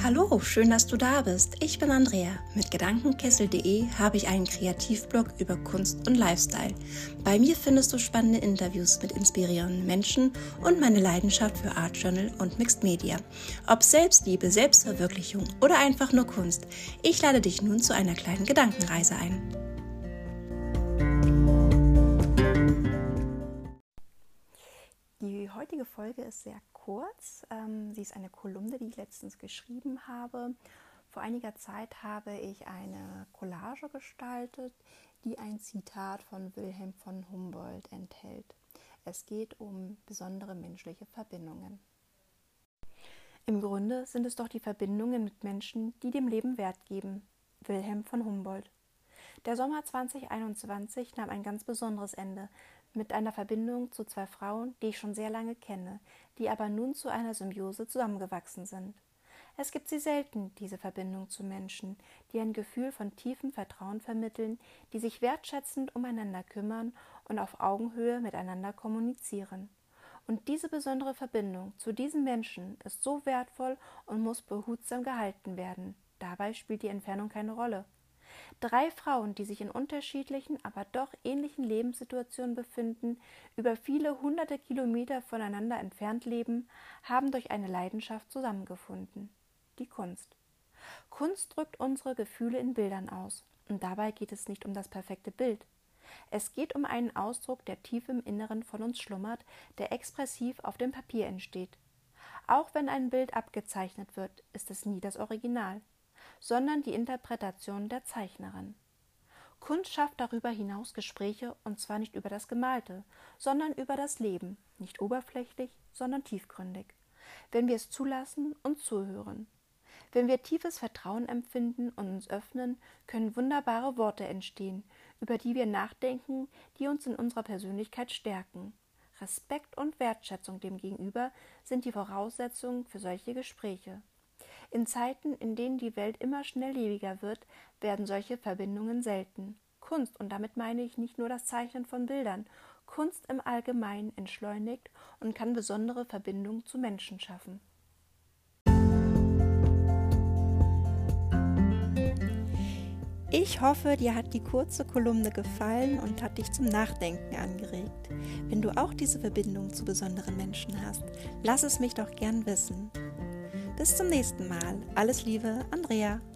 Hallo, schön, dass du da bist. Ich bin Andrea. Mit Gedankenkessel.de habe ich einen Kreativblog über Kunst und Lifestyle. Bei mir findest du spannende Interviews mit inspirierenden Menschen und meine Leidenschaft für Art Journal und Mixed Media. Ob Selbstliebe, Selbstverwirklichung oder einfach nur Kunst, ich lade dich nun zu einer kleinen Gedankenreise ein. Die heutige Folge ist sehr kurz. Sie ist eine Kolumne, die ich letztens geschrieben habe. Vor einiger Zeit habe ich eine Collage gestaltet, die ein Zitat von Wilhelm von Humboldt enthält. Es geht um besondere menschliche Verbindungen. Im Grunde sind es doch die Verbindungen mit Menschen, die dem Leben Wert geben. Wilhelm von Humboldt. Der Sommer 2021 nahm ein ganz besonderes Ende mit einer Verbindung zu zwei Frauen, die ich schon sehr lange kenne, die aber nun zu einer Symbiose zusammengewachsen sind. Es gibt sie selten, diese Verbindung zu Menschen, die ein Gefühl von tiefem Vertrauen vermitteln, die sich wertschätzend umeinander kümmern und auf Augenhöhe miteinander kommunizieren. Und diese besondere Verbindung zu diesen Menschen ist so wertvoll und muss behutsam gehalten werden. Dabei spielt die Entfernung keine Rolle. Drei Frauen, die sich in unterschiedlichen, aber doch ähnlichen Lebenssituationen befinden, über viele hunderte Kilometer voneinander entfernt leben, haben durch eine Leidenschaft zusammengefunden: die Kunst. Kunst drückt unsere Gefühle in Bildern aus. Und dabei geht es nicht um das perfekte Bild. Es geht um einen Ausdruck, der tief im Inneren von uns schlummert, der expressiv auf dem Papier entsteht. Auch wenn ein Bild abgezeichnet wird, ist es nie das Original, sondern die Interpretation der Zeichnerin. Kunst schafft darüber hinaus Gespräche, und zwar nicht über das Gemalte, sondern über das Leben, nicht oberflächlich, sondern tiefgründig, wenn wir es zulassen und zuhören. Wenn wir tiefes Vertrauen empfinden und uns öffnen, können wunderbare Worte entstehen, über die wir nachdenken, die uns in unserer Persönlichkeit stärken. Respekt und Wertschätzung dem Gegenüber sind die Voraussetzungen für solche Gespräche. In Zeiten, in denen die Welt immer schnelllebiger wird, werden solche Verbindungen selten. Kunst, und damit meine ich nicht nur das Zeichnen von Bildern, Kunst im Allgemeinen entschleunigt und kann besondere Verbindungen zu Menschen schaffen. Ich hoffe, dir hat die kurze Kolumne gefallen und hat dich zum Nachdenken angeregt. Wenn du auch diese Verbindung zu besonderen Menschen hast, lass es mich doch gern wissen. Bis zum nächsten Mal. Alles Liebe, Andrea.